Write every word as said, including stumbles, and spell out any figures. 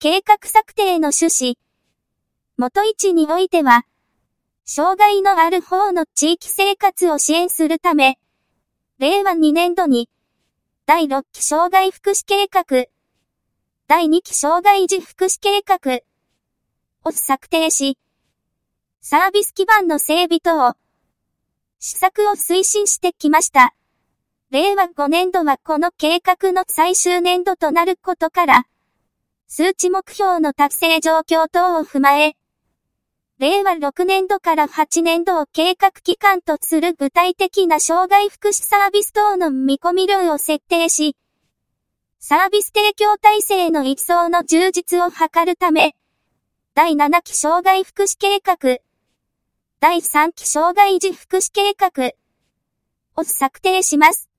計画策定の趣旨。元一においては、障害のある方の地域生活を支援するため、れいわにねんどに、だいろっき障害福祉計画、だいにき障害児福祉計画を策定し、サービス基盤の整備等、施策を推進してきました。れいわごねんどはこの計画の最終年度となることから、数値目標の達成状況等を踏まえ、れいわろくねんどからはちねんどを計画期間とする具体的な障害福祉サービス等の見込み量を設定し、サービス提供体制の一層の充実を図るため、だいななき障害福祉計画、だいさんき障害児福祉計画を策定します。